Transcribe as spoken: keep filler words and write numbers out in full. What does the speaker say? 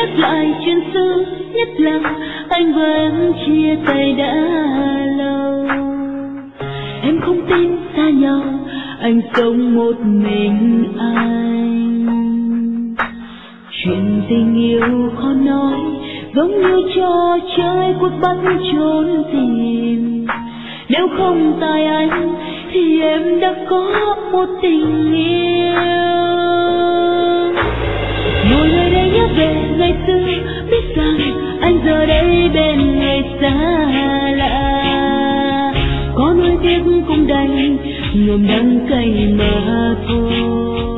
nhắc lại chuyện xưa, nhất là anh và em chia tay đã lâu. Em không tin xa nhau, anh sống một mình anh. Chuyện tình yêu khó nói, giống như trò chơi quất bắt trốn tìm. Nếu không tại anh thì em đã có một tình yêu. Ngồi nơi đây nhớ về ngày xưa, biết rằng anh giờ đây bên người xa lạ. Có nuối tiếc cũng đành, ngầm đắng cay mà thôi.